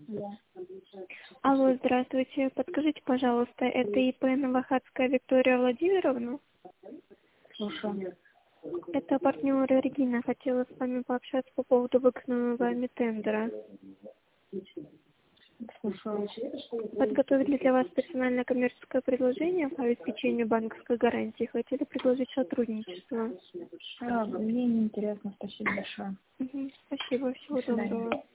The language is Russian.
Да. Алло, здравствуйте. Подскажите, пожалуйста, это ИП Новохадская Виктория Владимировна? Слушаю. Это партнер Регина. Хотела с вами пообщаться по поводу выигранного вами тендера. Слушаю. Подготовили для вас персональное коммерческое предложение по обеспечению банковской гарантии. Хотели предложить сотрудничество. Мне не интересно. Спасибо большое. Спасибо, всего До свидания. доброго.